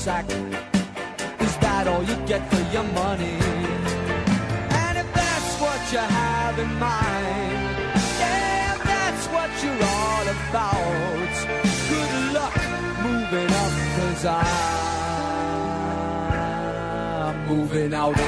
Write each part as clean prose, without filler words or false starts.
sack. Is that all you get for your money? And if that's what you have in mind, yeah, if that's what you're all about, good luck moving up, 'cause I'm moving out.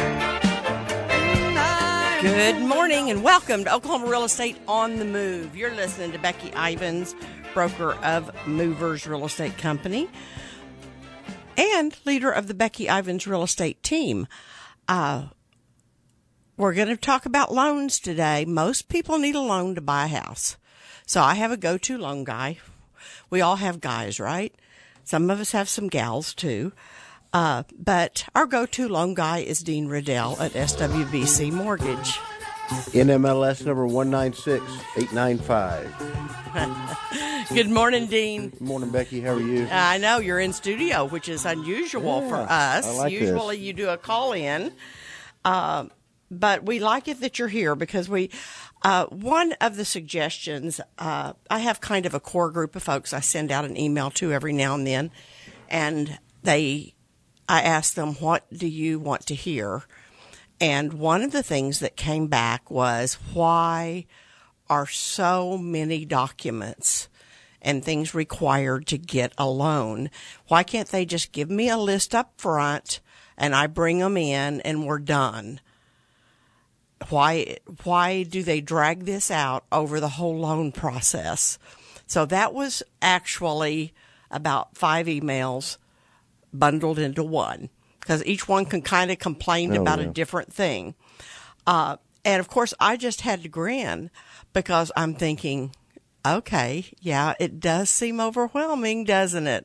Good morning and welcome to Oklahoma Real Estate on the Move. You're listening to Becky Ivins, broker of Movers Real Estate Company and leader of the Becky Ivins Real Estate team. We're going to talk about loans today. Most people need a loan to buy a house. So I have a go-to loan guy. We all have guys, right? Some of us have some gals too. But our go-to loan guy is Dean Riddell at SWBC Mortgage. NMLS number 196895. Good morning, Dean. Good morning, Becky. How are you? I know you're in studio, which is unusual for us. I like Usually this. You do a call-in. But we like it that you're here because one of the suggestions, I have kind of a core group of folks I send out an email to every now and then, and I ask them, what do you want to hear? And one of the things that came back was, why are so many documents and things required to get a loan? Why can't they just give me a list up front and I bring them in and we're done? Why do they drag this out over the whole loan process? So that was actually about 5 emails bundled into one, because each one can kind of complain about a different thing. And of course, I just had to grin because I'm thinking, okay, yeah, it does seem overwhelming, doesn't it?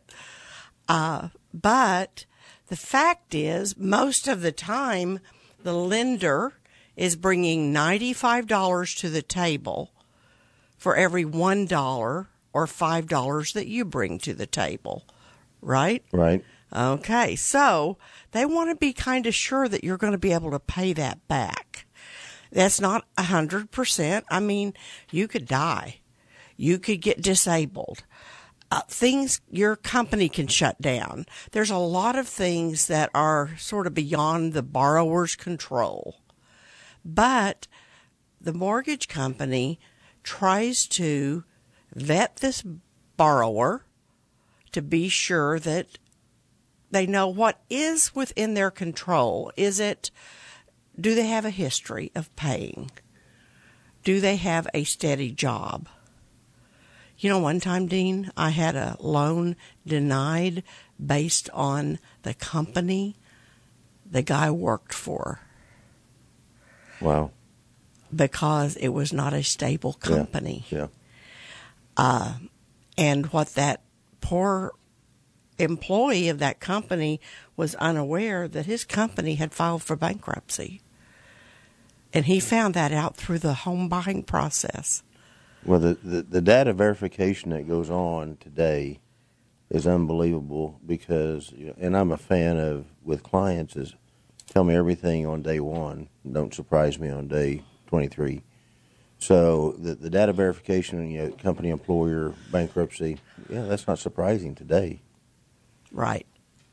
But the fact is, most of the time, the lender is bringing $95 to the table for every $1 or $5 that you bring to the table, right? Right. Okay, so they want to be kind of sure that you're going to be able to pay that back. That's not 100%. I mean, you could die. You could get disabled. Your company can shut down. There's a lot of things that are sort of beyond the borrower's control. But the mortgage company tries to vet this borrower to be sure that they know what is within their control. Do they have a history of paying? Do they have a steady job? You know, one time, Dean, I had a loan denied based on the company the guy worked for. Wow. Because it was not a stable company. Yeah. And what that poor employee of that company was unaware that his company had filed for bankruptcy. And he found that out through the home buying process. Well, the data verification that goes on today is unbelievable because, and I'm a fan of, with clients, is tell me everything on day one. Don't surprise me on day 23. So the data verification, company, employer, bankruptcy, that's not surprising today. Right.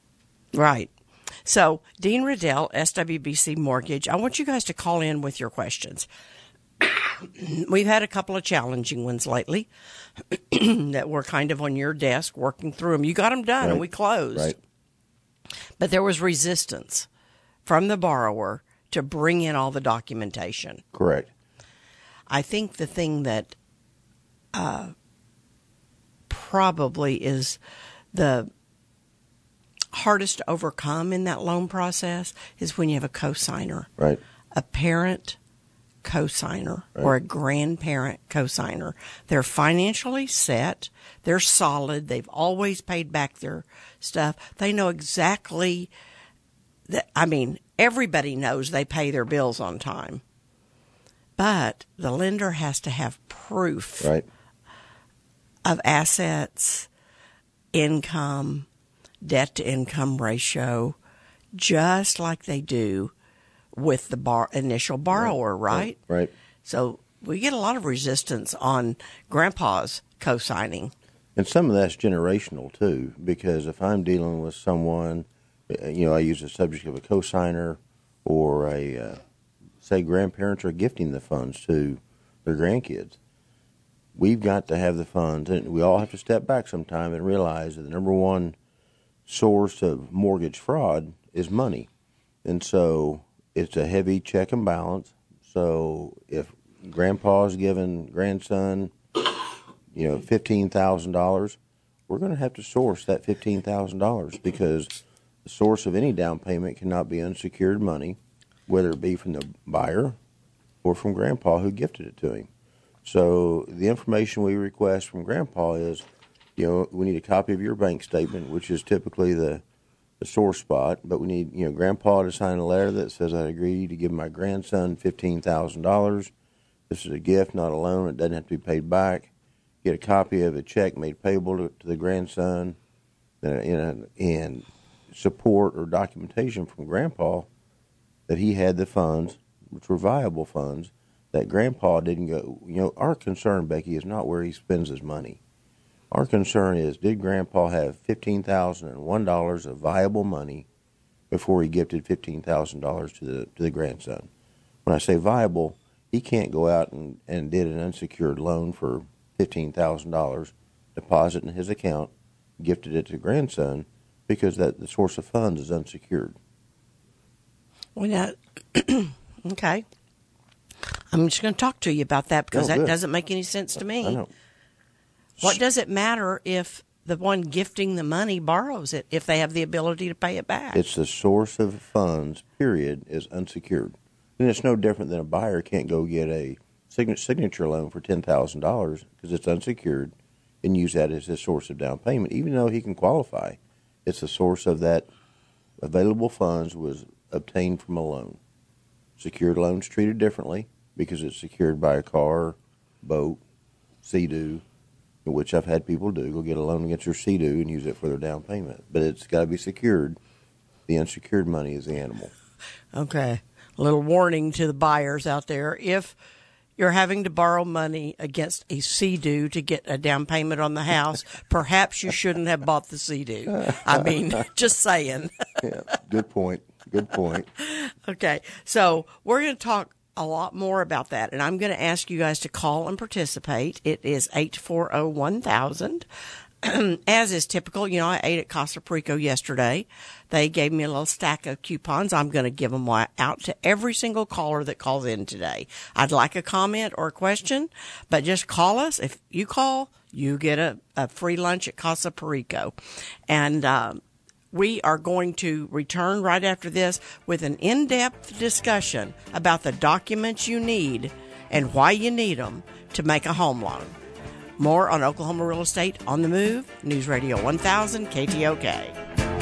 So, Dean Riddell, SWBC Mortgage, I want you guys to call in with your questions. We've had a couple of challenging ones lately that were kind of on your desk working through them. You got them done and we closed. Right. But there was resistance from the borrower to bring in all the documentation. Correct. I think the thing that probably is the hardest to overcome in that loan process is when you have a cosigner. Right. A parent cosigner or a grandparent cosigner. They're financially set. They're solid. They've always paid back their stuff. They know exactly that. I mean, everybody knows they pay their bills on time. But the lender has to have proof of assets, income, debt-to-income ratio, just like they do with the initial borrower, right? Right. So we get a lot of resistance on grandpa's co-signing. And some of that's generational, too, because if I'm dealing with someone, I use the subject of a cosigner or say grandparents are gifting the funds to their grandkids. We've got to have the funds, and we all have to step back sometime and realize that the number one source of mortgage fraud is money. And so it's a heavy check and balance. So if grandpa's giving grandson, $15,000, we're going to have to source that $15,000 because the source of any down payment cannot be unsecured money, whether it be from the buyer or from grandpa who gifted it to him. So the information we request from grandpa is, we need a copy of your bank statement, which is typically the sore spot, but we need, grandpa to sign a letter that says I agree to give my grandson $15,000. This is a gift, not a loan. It doesn't have to be paid back. Get a copy of a check made payable to the grandson, and support or documentation from grandpa that he had the funds, which were viable funds, that grandpa didn't go. Our concern, Becky, is not where he spends his money. Our concern is, did grandpa have $15,001 of viable money before he gifted $15,000 to the grandson? When I say viable, he can't go out and did an unsecured loan for $15,000, deposit in his account, gifted it to grandson, because the source of funds is unsecured. Well, now, okay. I'm just going to talk to you about that because that doesn't make any sense to me. I know. What does it matter if the one gifting the money borrows it if they have the ability to pay it back? It's the source of funds, period, is unsecured. And it's no different than a buyer can't go get a signature loan for $10,000 because it's unsecured and use that as his source of down payment, even though he can qualify. It's the source of that available funds was obtained from a loan. Secured loans treated differently because it's secured by a car, boat, Sea-Doo, which I've had people do. Go get a loan against your Sea-Doo and use it for their down payment. But it's got to be secured. The unsecured money is the animal. Okay. A little warning to the buyers out there. If you're having to borrow money against a Sea-Doo to get a down payment on the house, perhaps you shouldn't have bought the Sea-Doo. I mean, just saying. Yeah, good point. Good point. Okay. So we're going to talk a lot more about that, and I'm going to ask you guys to call and participate. It is 840-1000. As is typical, I ate at Casa Perico yesterday. They gave me a little stack of coupons. I'm going to give them out to every single caller that calls in today. I'd like a comment or a question, but just call us. If you call, you get a free lunch at Casa Perico. And we are going to return right after this with an in-depth discussion about the documents you need and why you need them to make a home loan. More on Oklahoma Real Estate on the Move, News Radio 1000 KTOK.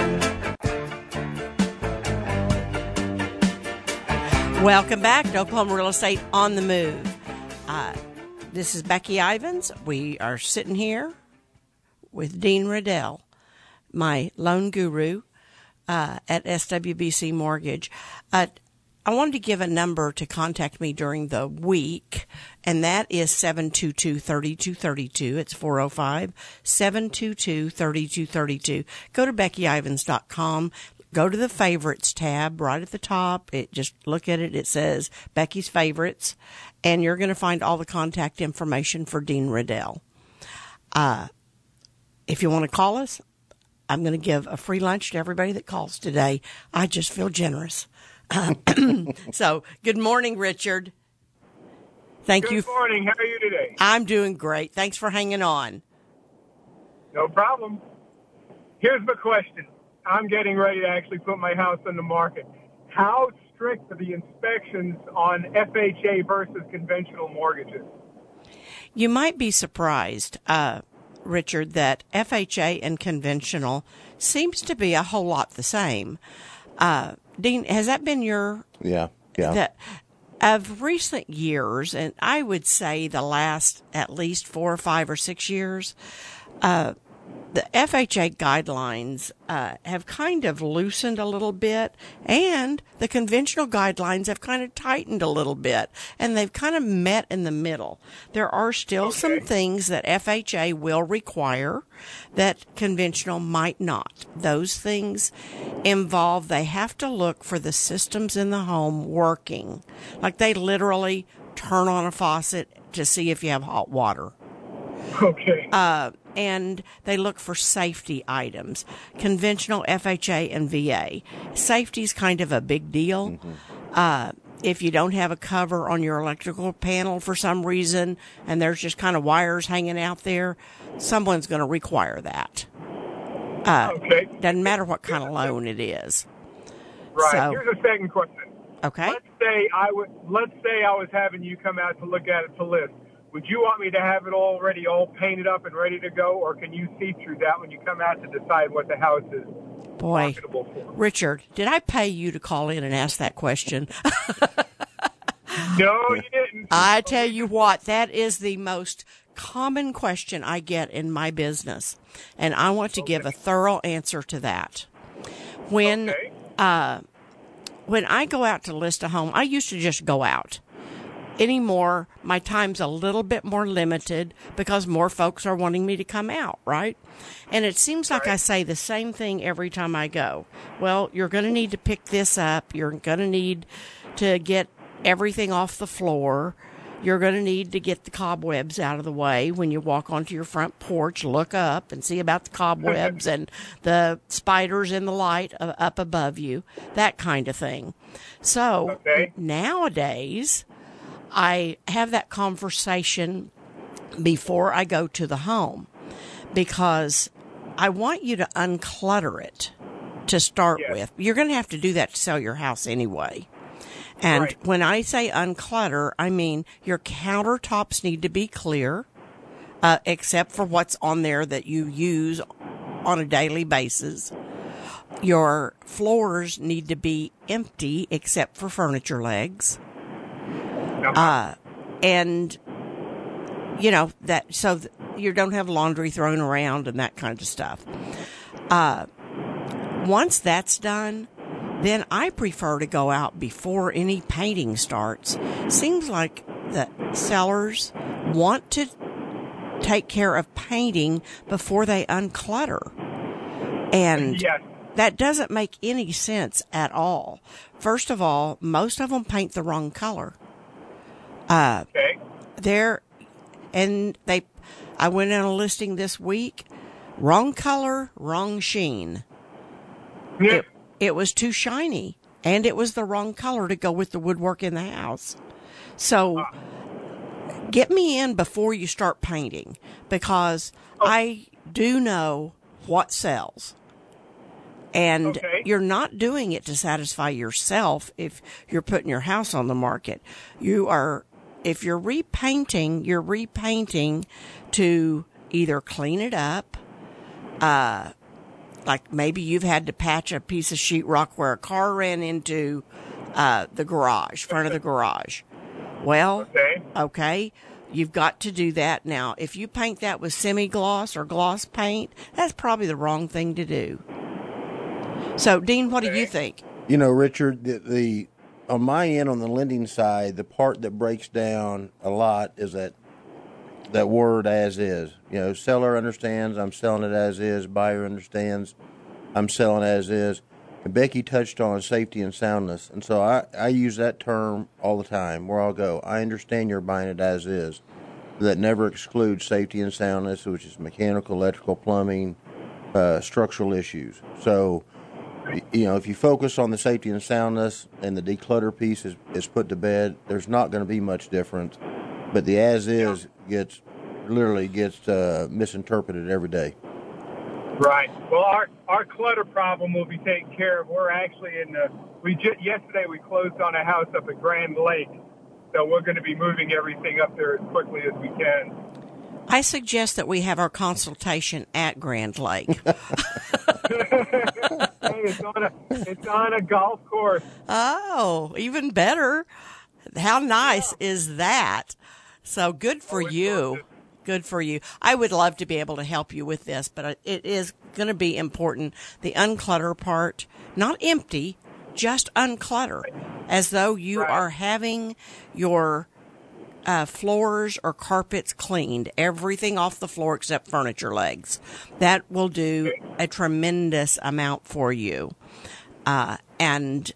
Welcome back to Oklahoma Real Estate on the Move. This is Becky Ivins. We are sitting here with Dean Riddell, my loan guru at SWBC Mortgage. I wanted to give a number to contact me during the week, and that is 722-3232. It's 405-722-3232. Go to BeckyIvins.com. Go to the favorites tab right at the top. Just look at it. It says Becky's Favorites, and you're going to find all the contact information for Dean Riddell. If you want to call us, I'm going to give a free lunch to everybody that calls today. I just feel generous. So, good morning, Richard. Thank you. Good morning. How are you today? I'm doing great. Thanks for hanging on. No problem. Here's the question. I'm getting ready to actually put my house on the market. How strict are the inspections on FHA versus conventional mortgages? You might be surprised, Richard, that FHA and conventional seems to be a whole lot the same. Dean, has that been your... Yeah. Of recent years, and I would say the last at least 4 or 5 or 6 years, the FHA guidelines have kind of loosened a little bit, and the conventional guidelines have kind of tightened a little bit, and they've kind of met in the middle. There are still some things that FHA will require that conventional might not. Those things involve they have to look for the systems in the home working. Like they literally turn on a faucet to see if you have hot water. Okay. And they look for safety items, conventional FHA and VA. Safety is kind of a big deal. If you don't have a cover on your electrical panel for some reason and there's just kind of wires hanging out there, someone's going to require that. Okay. Doesn't matter what kind of loan it is. Right. So, Here's a second question. okay. Let's say I was having you come out to look at it to list. Would you want me to have it already all painted up and ready to go, or can you see through that when you come out to decide what the house is marketable for? Richard, did I pay you to call in and ask that question? No, you didn't. I tell you what, that is the most common question I get in my business, and I want to give a thorough answer to that. When I go out to list a home, I used to just go out. Anymore, my time's a little bit more limited because more folks are wanting me to come out, right? And it seems like I say the same thing every time I go. Well, you're going to need to pick this up. You're going to need to get everything off the floor. You're going to need to get the cobwebs out of the way. When you walk onto your front porch, look up and see about the cobwebs and the spiders in the light up above you, that kind of thing. So nowadays, I have that conversation before I go to the home because I want you to unclutter it to start with. You're going to have to do that to sell your house anyway. And when I say unclutter, I mean your countertops need to be clear, except for what's on there that you use on a daily basis. Your floors need to be empty except for furniture legs. And you know that so you don't have laundry thrown around and that kind of stuff. Once that's done, then I prefer to go out before any painting starts. Seems like the sellers want to take care of painting before they unclutter. And that doesn't make any sense at all. First of all, most of them paint the wrong color. I went on a listing this week. Wrong color, wrong sheen. Yeah. It was too shiny, and it was the wrong color to go with the woodwork in the house. So get me in before you start painting, because I do know what sells. And you're not doing it to satisfy yourself if you're putting your house on the market. If you're repainting to either clean it up, like maybe you've had to patch a piece of sheetrock where a car ran into the garage, front of the garage. Well, you've got to do that. Now, if you paint that with semi-gloss or gloss paint, that's probably the wrong thing to do. So, Dean, what do you think? You know, Richard, the on my end, on the lending side, the part that breaks down a lot is that word "as is." You know, seller understands I'm selling it as is. Buyer understands I'm selling as is. And Becky touched on safety and soundness, and so I use that term all the time. Where I'll go, I understand you're buying it as is. That never excludes safety and soundness, which is mechanical, electrical, plumbing, structural issues. So, you know, if you focus on the safety and soundness and the declutter piece is put to bed, there's not going to be much difference. But the as is gets misinterpreted every day. Right. Well, our clutter problem will be taken care of. We're actually yesterday we closed on a house up at Grand Lake, so we're going to be moving everything up there as quickly as we can. I suggest that we have our consultation at Grand Lake. It's on a golf course. Oh, even better. How nice is that? So good for you. Good for you. I would love to be able to help you with this, but it is going to be important. The unclutter part, not empty, just unclutter, as though you are having your floors or carpets cleaned, everything off the floor except furniture legs. That will do a tremendous amount for you. And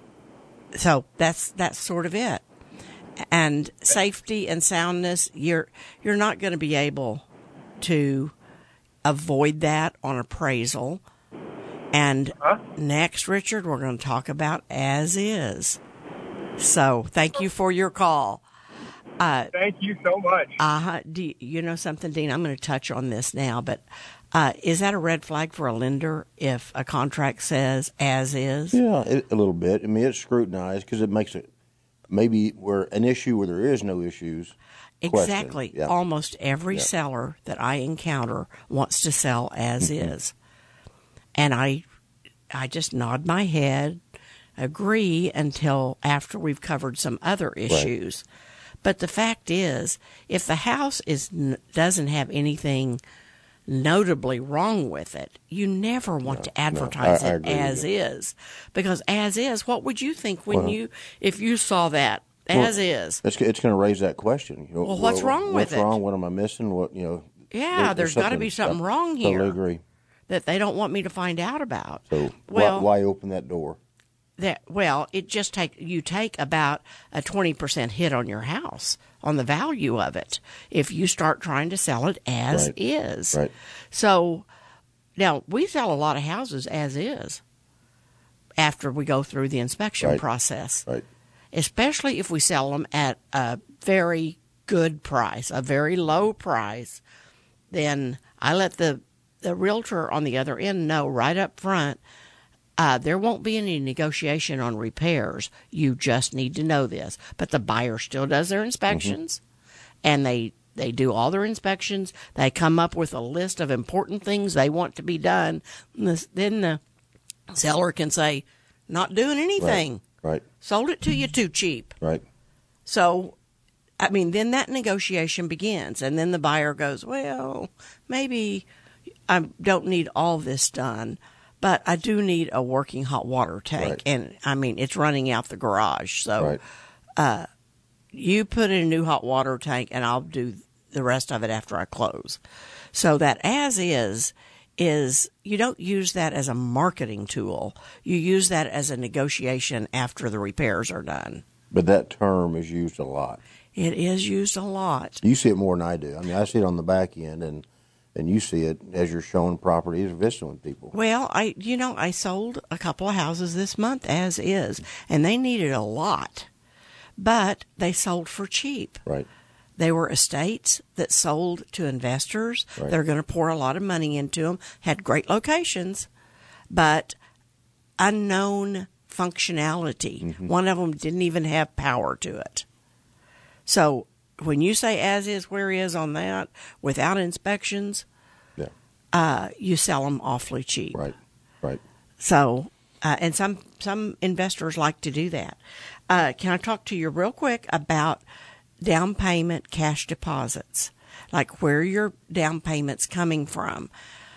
so that's sort of it. And safety and soundness, you're not going to be able to avoid that on appraisal. And next, Richard, we're going to talk about as is. So thank you for your call. Thank you so much. Do you know something, Dean? I'm going to touch on this now, but is that a red flag for a lender if a contract says as is? Yeah, a little bit. I mean, it's scrutinized because it makes it maybe where an issue where there is no issues. Exactly. Yeah. Almost every seller that I encounter wants to sell as is. And I just nod my head, agree until after we've covered some other issues. Right. But the fact is, if the house doesn't have anything notably wrong with it, you never want to advertise it as is. Because as is, what would you think if you saw that as is? It's going to raise that question. Well, what's wrong with it? What's wrong? What am I missing? Yeah, there's got to be something wrong here. Totally agree. That they don't want me to find out about. So why open that door? It just you take about a 20% hit on your house, on the value of it, if you start trying to sell it as is. Right. So now we sell a lot of houses as is after we go through the inspection process. Right. Especially if we sell them at a very good price, a very low price, then I let the realtor on the other end know right up front, there won't be any negotiation on repairs. You just need to know this. But the buyer still does their inspections, and they do all their inspections. They come up with a list of important things they want to be done. Then the seller can say, not doing anything. Right. Sold it to you too cheap. Right. So, then that negotiation begins. And then the buyer goes, well, maybe I don't need all this done. But I do need a working hot water tank, and it's running out the garage. So, you put in a new hot water tank, and I'll do the rest of it after I close. So that as is you don't use that as a marketing tool. You use that as a negotiation after the repairs are done. But that term is used a lot. It is used a lot. You see it more than I do. I see it on the back end, and you see it as you're showing properties or visiting with people. Well, I sold a couple of houses this month as is, and they needed a lot, but they sold for cheap. Right. They were estates that sold to investors. Right. They're going to pour a lot of money into them. Had great locations, but unknown functionality. Mm-hmm. One of them didn't even have power to it. So when you say as is, where is on that, without inspections, you sell them awfully cheap. Right. So, and some investors like to do that. Can I talk to you real quick about down payment cash deposits, like where your down payment's coming from?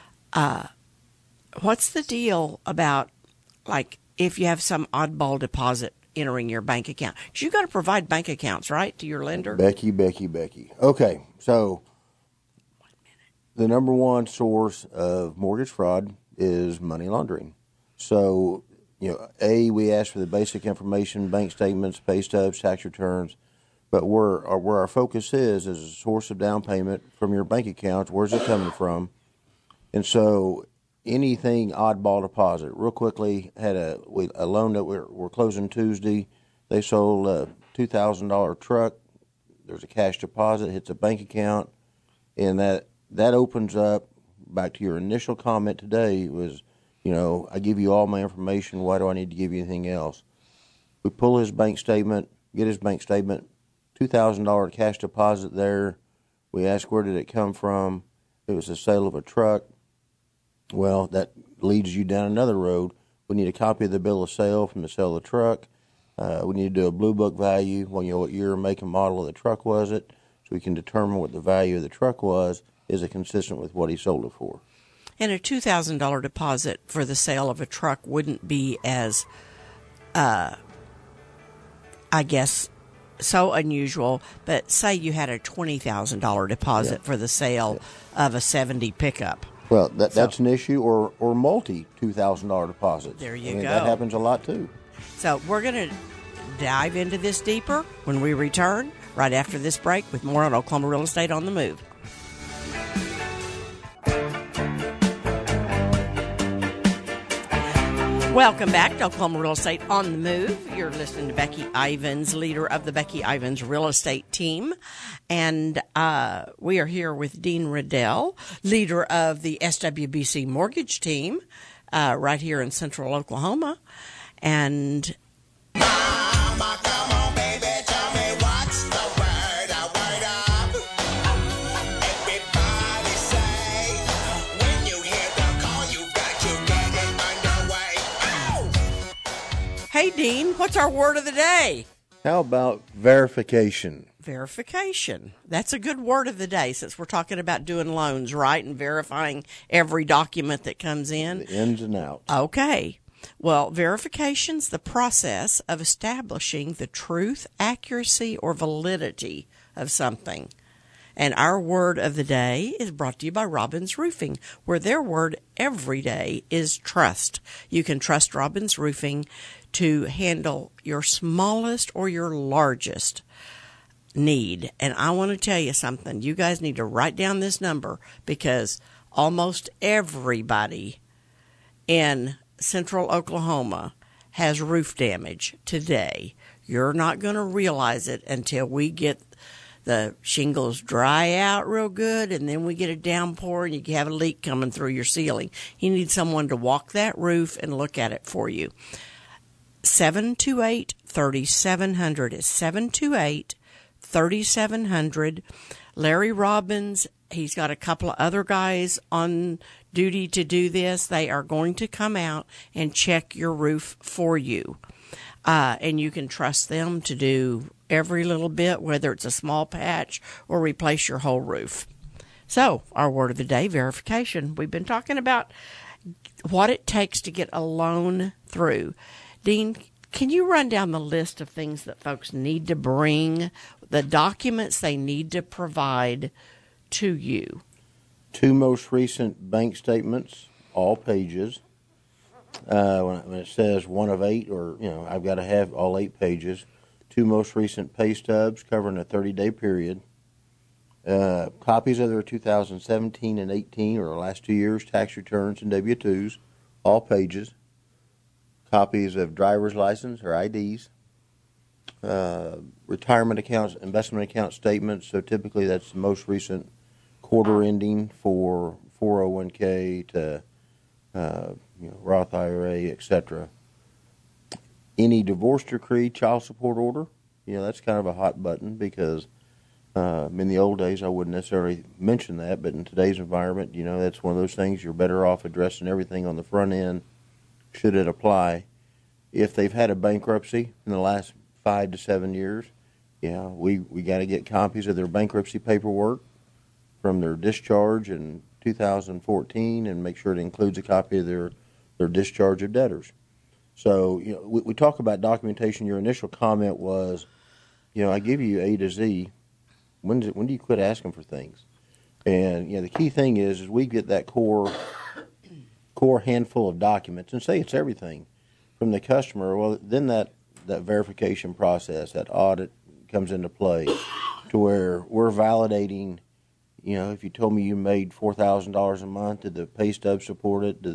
What's the deal about, like, if you have some oddball deposit entering your bank account? Because you've got to provide bank accounts, right, to your lender? Becky. Okay, so the number one source of mortgage fraud is money laundering. So, we ask for the basic information, bank statements, pay stubs, tax returns, but where our focus is a source of down payment from your bank account. Where's it coming from? And so anything oddball deposit. Real quickly, had a loan that we're closing Tuesday. They sold a $2,000 truck. There's a cash deposit, hits a bank account, and that opens up, back to your initial comment today, was, I give you all my information. Why do I need to give you anything else? We pull his bank statement, get his bank statement, $2,000 cash deposit there. We ask, where did it come from? It was the sale of a truck. Well, that leads you down another road. We need a copy of the bill of sale from the sale of the truck. We need to do a blue book value. What year, make, and model of the truck was it? So we can determine what the value of the truck was. Is it consistent with what he sold it for? And a $2,000 deposit for the sale of a truck wouldn't be as, I guess, so unusual. But say you had a $20,000 deposit for the sale of a 70 pickup. Well, that's an issue, or multi $2,000 deposits. There you go. That happens a lot too. So we're going to dive into this deeper when we return right after this break with more on Oklahoma Real Estate on the Move. Welcome back to Oklahoma Real Estate on the Move. You're listening to Becky Ivins, leader of the Becky Ivins Real Estate Team. And we are here with Dean Riddell, leader of the SWBC Mortgage Team right here in Central Oklahoma. And Mama, come on, baby, tell me what's the word up. Everybody say, when you hear the call, you got to get it underway. Oh! hey, Dean, what's our word of the day? How about verification? Verification. That's a good word of the day since we're talking about doing loans, right? And verifying every document that comes in. The ins and outs. Okay. Well, verification's the process of establishing the truth, accuracy, or validity of something. And our word of the day is brought to you by Robbins Roofing, where their word every day is trust. You can trust Robbins Roofing to handle your smallest or your largest need. And I want to tell you something. You guys need to write down this number because almost everybody in Central Oklahoma has roof damage today. You're not going to realize it until we get the shingles dry out real good and then we get a downpour and you have a leak coming through your ceiling. You need someone to walk that roof and look at it for you. 728-3700 is 728-3700. Larry Robbins, he's got a couple of other guys on duty to do this. They are going to come out and check your roof for you. And you can trust them to do every little bit, whether it's a small patch or replace your whole roof. So, our word of the day, verification. We've been talking about what it takes to get a loan through. Dean, can you run down the list of things that folks need to bring, the documents they need to provide to you? 2 most recent bank statements, all pages. When it says 1 of 8, or I've got to have all 8 pages. 2 most recent pay stubs covering a 30-day period. Copies of their 2017 and 18 or the last 2 years tax returns and W-2s, all pages. Copies of driver's license or IDs. Retirement accounts, investment account statements. So typically that's the most recent quarter ending for 401k to Roth IRA, etc. Any divorce decree, child support order. That's kind of a hot button because in the old days I wouldn't necessarily mention that, but in today's environment, that's one of those things you're better off addressing everything on the front end, should it apply. If they've had a bankruptcy in the last 5 to 7 years, we got to get copies of their bankruptcy paperwork from their discharge in 2014 and make sure it includes a copy of their discharge of debtors. So, we talk about documentation. Your initial comment was, I give you A to Z. When do you quit asking for things? And, the key thing is we get that core handful of documents and say it's everything from the customer. Well, then that verification process, that audit comes into play to where we're validating, if you told me you made $4,000 a month, did the pay stub support it?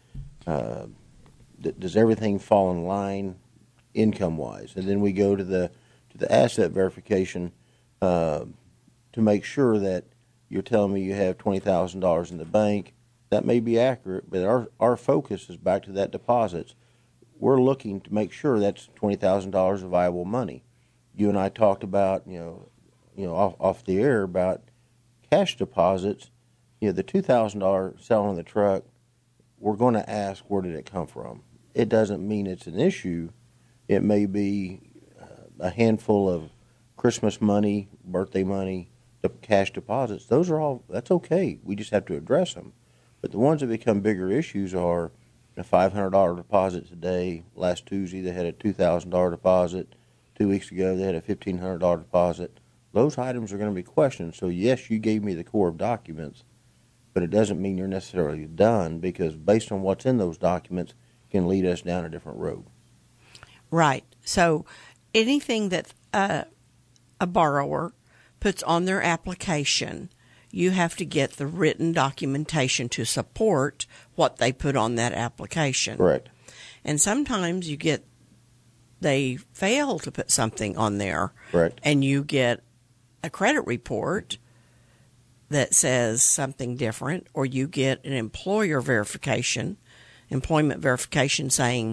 Does everything fall in line income-wise? And then we go to the asset verification to make sure that you're telling me you have $20,000 in the bank. That may be accurate, but our focus is back to that deposits. We're looking to make sure that's $20,000 of viable money. You and I talked about, off the air about cash deposits. The $2,000 selling the truck, we're going to ask, where did it come from? It doesn't mean it's an issue. It may be a handful of Christmas money, birthday money, the cash deposits, that's okay. We just have to address them. But the ones that become bigger issues are a $500 deposit today. Last Tuesday they had a $2,000 deposit. 2 weeks ago they had a $1,500 deposit. Those items are going to be questioned. So yes, you gave me the core of documents, but it doesn't mean you're necessarily done, because based on what's in those documents can lead us down a different road. Right. So anything that a borrower puts on their application, you have to get the written documentation to support what they put on that application. Correct. And sometimes they fail to put something on there. Correct. And you get a credit report that says something different, or you get an employment verification saying,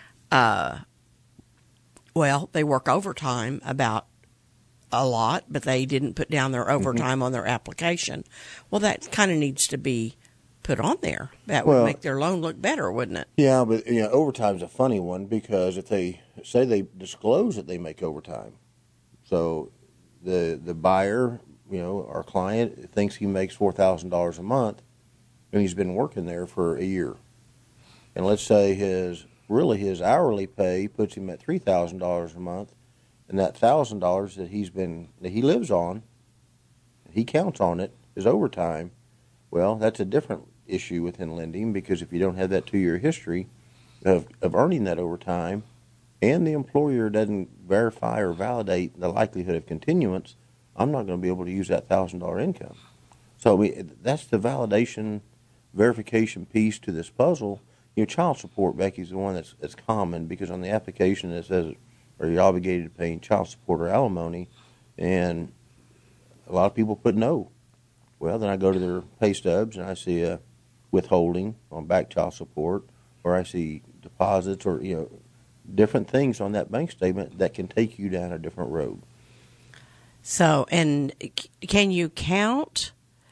well, they work overtime about a lot, but they didn't put down their overtime on their application. Well, that kind of needs to be put on there. That would make their loan look better, wouldn't it? Yeah, but overtime's a funny one, because if they say they disclose that they make overtime, so the buyer, our client, thinks he makes $4,000 a month, and he's been working there for a year, and let's say his hourly pay puts him at $3,000 a month, and that $1,000 that he lives on, he counts on it as overtime. Well, that's a different issue within lending, because if you don't have that 2-year history of earning that overtime, and the employer doesn't verify or validate the likelihood of continuance, I'm not going to be able to use that $1,000 income. So that's the validation, verification piece to this puzzle. Child support, Becky, is the one that's common, because on the application it says, are you obligated to pay child support or alimony? And a lot of people put no. Well, then I go to their pay stubs and I see a withholding on back child support, or I see deposits, or different things on that bank statement that can take you down a different road. So, and can you count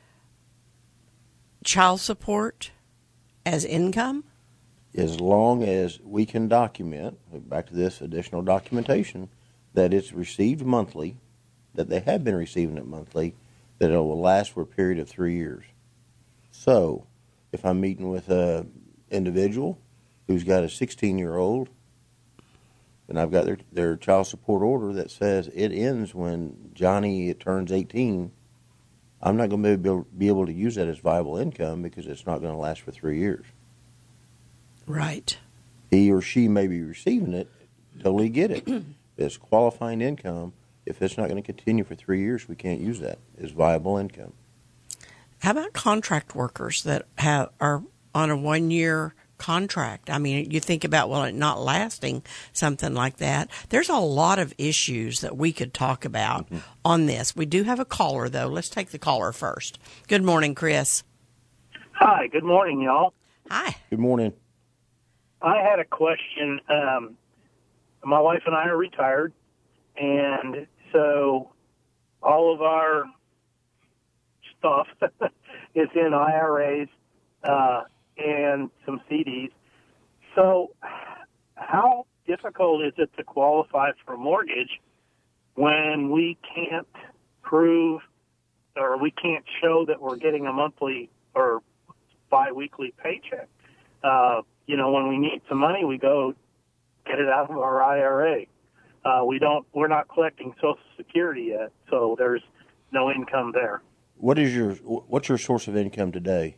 child support as income? As long as we can document, back to this additional documentation, that it's received monthly, that they have been receiving it monthly, that it will last for a period of 3 years. So, if I'm meeting with an individual who's got a 16-year-old, and I've got their child support order that says it ends when Johnny turns 18, I'm not going to be able to use that as viable income, because it's not going to last for 3 years. Right. He or she may be receiving it, totally get it. It's qualifying income. If it's not going to continue for 3 years, we can't use that as viable income. How about contract workers that are on a 1-year contract? I mean, you think about, well, it not lasting, something like that. There's a lot of issues that we could talk about on this. We do have a caller, though. Let's take the caller first. Good morning, Chris. Hi, good morning, y'all. Hi. Good morning. I had a question. My wife and I are retired, and so all of our stuff is in IRAs and some CDs. So how difficult is it to qualify for a mortgage when we can't prove, or we can't show that we're getting a monthly or biweekly paycheck? When we need some money, we go get it out of our IRA. We're not collecting Social Security yet, so there's no income there. What's your source of income today?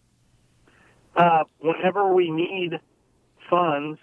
Whenever we need funds,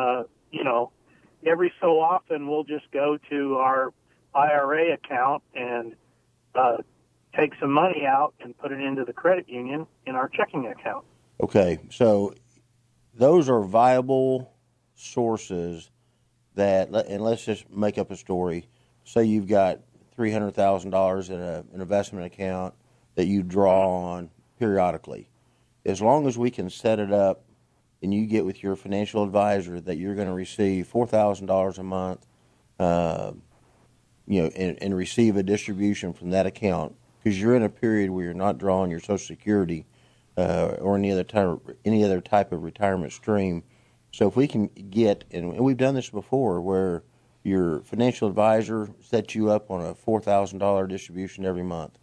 every so often we'll just go to our IRA account and take some money out and put it into the credit union in our checking account. Okay, so those are viable sources and let's just make up a story. Say you've got $300,000 in an investment account that you draw on periodically. As long as we can set it up and you get with your financial advisor that you're going to receive $4,000 a month, and receive a distribution from that account, because you're in a period where you're not drawing your Social Security or any other type of retirement stream. So if we can get, and we've done this before, where your financial advisor sets you up on a $4,000 distribution every month,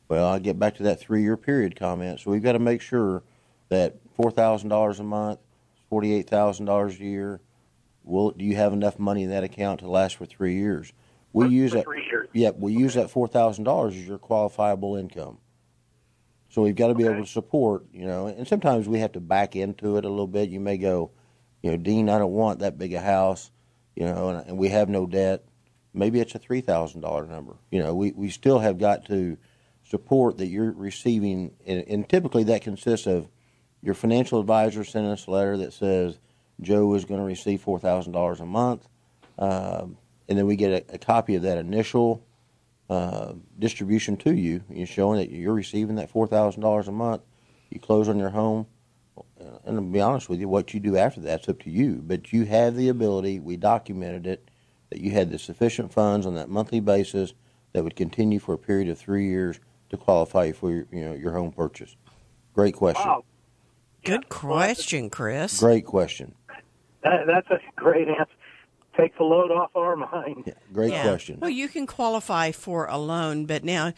Well, I get back to that 3-year period comment. So we've got to make sure that $4,000 a month, $48,000 a year. Do you have enough money in that account to last for 3 years? We use for that. 3 years. Yep, we use that $4,000 as your qualifiable income. So we've got to be able to support, and sometimes we have to back into it a little bit. You may go, Dean, I don't want that big a house, and we have no debt. Maybe it's a $3,000 number. We still have got to support that you're receiving, and typically that consists of your financial advisor sending us a letter that says Joe is going to receive $4,000 a month, and then we get a copy of that initial distribution to you, showing that you're receiving that $4,000 a month. You close on your home, and to be honest with you, what you do after that's up to you. But you have the ability. We documented it that you had the sufficient funds on that monthly basis that would continue for a period of 3 years to qualify you for your home purchase. Great question. Wow. Good question, Chris. Great question. That's a great answer. Take the load off our mind. Yeah, great question. Well, you can qualify for a loan, but now,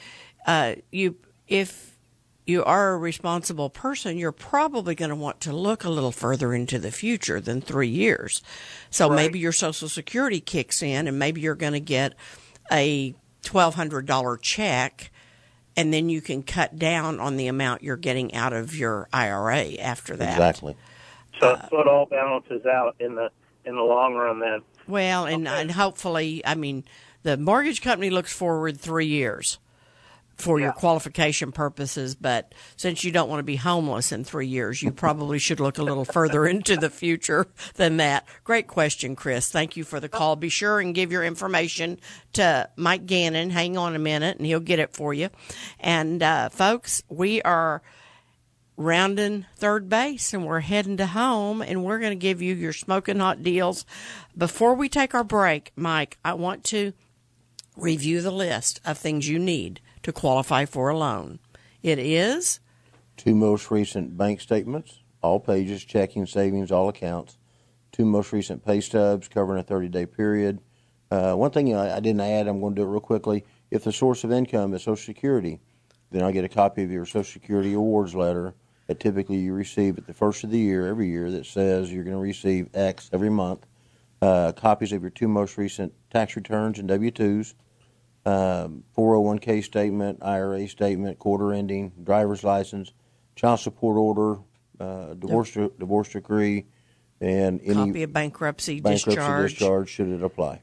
if you are a responsible person, you're probably going to want to look a little further into the future than 3 years. So maybe your Social Security kicks in, and maybe you're going to get a $1,200 check, and then you can cut down on the amount you're getting out of your IRA after that. Exactly. So it all balances out in the long run then. Well, and hopefully, the mortgage company looks forward 3 years for your qualification purposes, but since you don't want to be homeless in 3 years, you probably should look a little further into the future than that. Great question, Chris. Thank you for the call. Be sure and give your information to Mike Gannon. Hang on a minute, and he'll get it for you. And, folks, we are rounding third base, and we're heading to home, and we're going to give you your smoking hot deals. Before we take our break, Mike, I want to review the list of things you need to qualify for a loan. It is 2 most recent bank statements, all pages, checking, savings, all accounts. 2 most recent pay stubs covering a 30-day period. One thing I didn't add, I'm going to do it real quickly. If the source of income is Social Security, then I'll get a copy of your Social Security awards letter that typically you receive at the first of the year, every year, that says you're going to receive X every month. Copies of your 2 most recent tax returns and W-2s, 401k statement, IRA statement, quarter ending, driver's license, child support order, divorce decree, and any copy of bankruptcy discharge should it apply.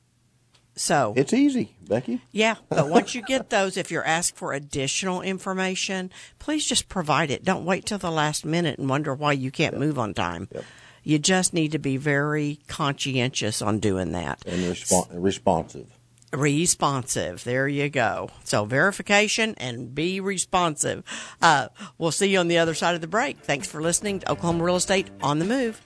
So it's easy, Becky. Yeah, but once you get those, if you're asked for additional information, please just provide it. Don't wait till the last minute and wonder why you can't move on time. Yep. You just need to be very conscientious on doing that. And responsive. Responsive. There you go. So verification and be responsive. We'll see you on the other side of the break. Thanks for listening to Oklahoma Real Estate on the Move.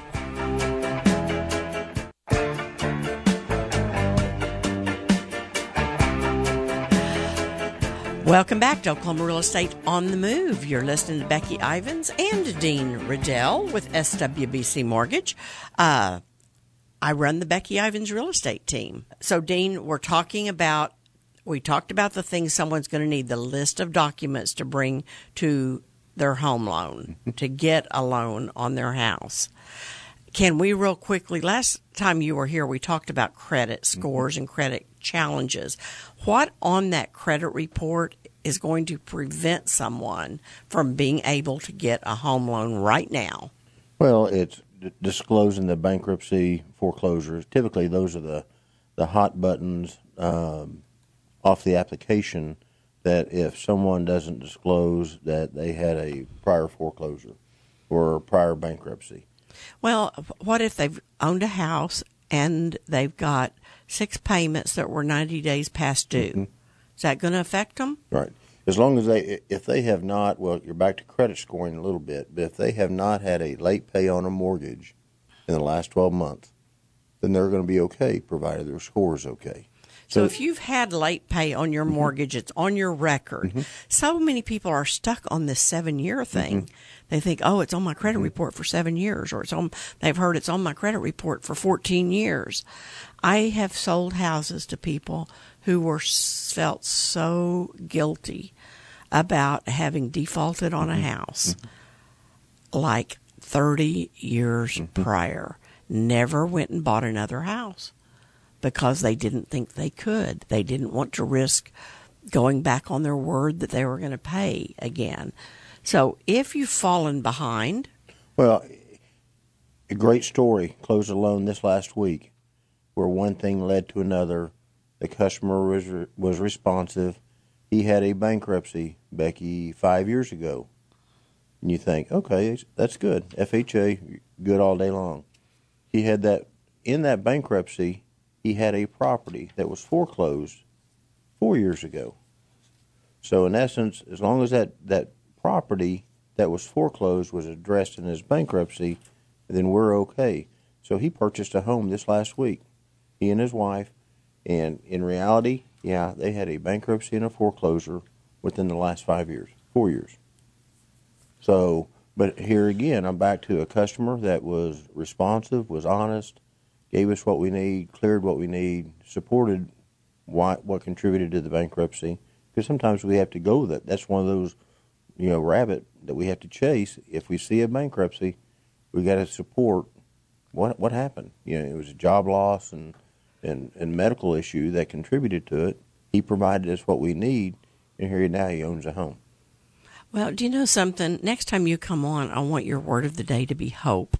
Welcome back to Oklahoma Real Estate on the Move. You're listening to Becky Ivins and Dean Riddell with SWBC Mortgage. I run the Becky Ivins Real Estate team. So, Dean, we talked about the things someone's going to need, the list of documents to bring to their home loan, to get a loan on their house. Can we real quickly, last time you were here, we talked about credit scores and credit challenges. What on that credit report is going to prevent someone from being able to get a home loan right now? Well, it's disclosing the bankruptcy foreclosures. Typically, those are the hot buttons off the application that if someone doesn't disclose that they had a prior foreclosure or prior bankruptcy. Well, what if they've owned a house and they've got 6 payments that were 90 days past due? Mm-hmm. Is that going to affect them? Right. As long as if they have not, well, you're back to credit scoring a little bit, but if they have not had a late pay on a mortgage in the last 12 months, then they're going to be okay, provided their score is okay. So if you've had late pay on your mortgage, it's on your record. Mm-hmm. So many people are stuck on this 7-year thing. Mm-hmm. They think, oh, it's on my credit report for 7 years, or they've heard it's on my credit report for 14 years. I have sold houses to people who felt so guilty about having defaulted on a house like 30 years prior, never went and bought another house because they didn't think they could. They didn't want to risk going back on their word that they were going to pay again. So if you've fallen behind. Well, a great story closed a loan this last week where one thing led to another. The customer was responsive. He had a bankruptcy, Becky, 5 years ago. And you think, okay, that's good. FHA, good all day long. He had that, in that bankruptcy, he had a property that was foreclosed 4 years ago. So in essence, as long as that property that was foreclosed was addressed in his bankruptcy, then we're okay. So he purchased a home this last week, he and his wife, and in reality, yeah, they had a bankruptcy and a foreclosure within the last 5 years, 4 years. So, but here again, I'm back to a customer that was responsive, was honest, gave us what we need, cleared what we need, supported what contributed to the bankruptcy. Because sometimes we have to go that. That's one of those, rabbit that we have to chase. If we see a bankruptcy, we got to support what happened. It was a job loss and medical issue that contributed to it. He provided us what we need, and here now he owns a home. Well, do you know something? Next time you come on, I want your word of the day to be hope.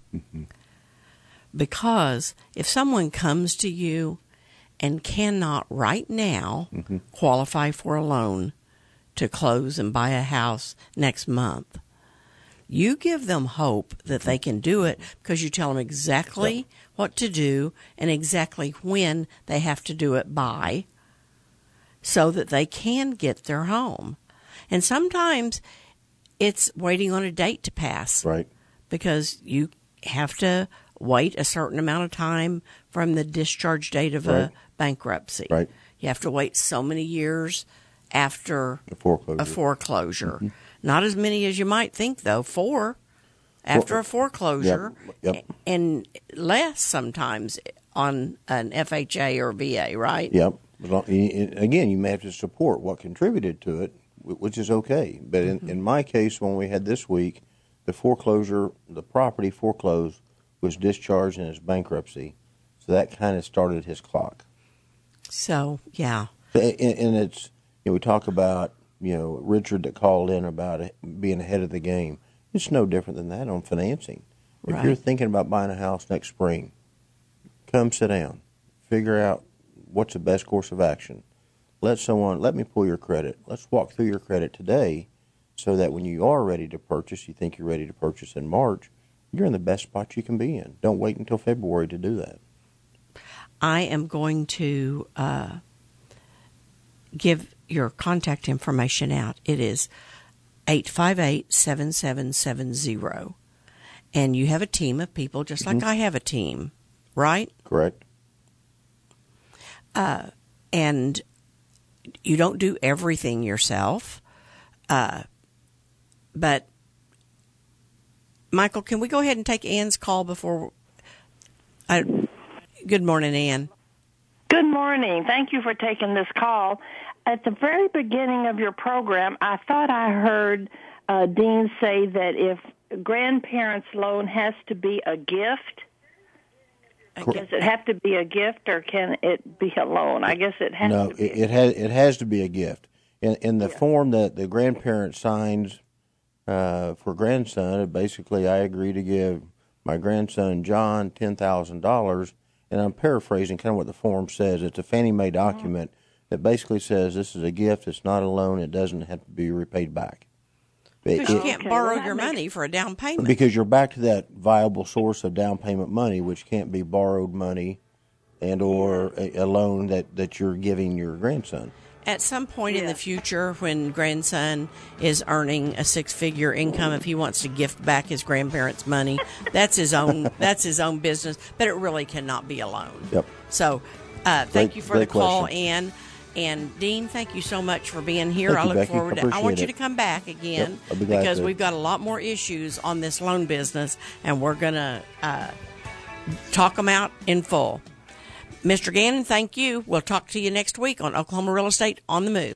Because if someone comes to you and cannot right now qualify for a loan to close and buy a house next month, you give them hope that they can do it because you tell them exactly what to do and exactly when they have to do it by so that they can get their home. And sometimes it's waiting on a date to pass. Right. Because you have to wait a certain amount of time from the discharge date of a bankruptcy. Right. You have to wait so many years after a foreclosure. Not as many as you might think, though. 4 after a foreclosure, and less sometimes on an FHA or VA, right? Yep. Again, you may have to support what contributed to it, which is okay. But in my case, when we had this week, the property foreclosed was discharged in his bankruptcy. So that kind of started his clock. So, yeah. And it's, we talk about, Richard that called in about being ahead of the game. It's no different than that on financing. If you're thinking about buying a house next spring, come sit down. Figure out what's the best course of action. Let me pull your credit. Let's walk through your credit today so that when you are ready to purchase, you think you're ready to purchase in March, you're in the best spot you can be in. Don't wait until February to do that. I am going to give your contact information out. It is 858-7770. And you have a team of people just like I have a team, right? Correct. And you don't do everything yourself. But, Michael, can we go ahead and take Ann's call before... Good morning, Ann. Good morning. Thank you for taking this call. At the very beginning of your program, I thought I heard Dean say that if grandparents' loan has to be a gift, does it have to be a gift or can it be a loan? I guess it has to be. No, it has to be a gift. In the form that the grandparent signs for grandson, basically I agree to give my grandson John $10,000, and I'm paraphrasing kind of what the form says. It's a Fannie Mae document that basically says this is a gift, it's not a loan, it doesn't have to be repaid back. Because you can't borrow your money for a down payment. Because you're back to that viable source of down payment money, which can't be borrowed money and or a loan that you're giving your grandson. At some point in the future, when grandson is earning a 6-figure income, if he wants to gift back his grandparents' money, that's his own business. But it really cannot be a loan. Yep. So, thank you for the call, question. Ann. And Dean, thank you so much for being here. Thank you, I look Becky. forward to. I want you Appreciate to come back again Yep, I'll be glad because to. we've got a lot more issues on this loan business, and we're gonna talk them out in full. Mr. Gannon, thank you. We'll talk to you next week on Oklahoma Real Estate on the Move.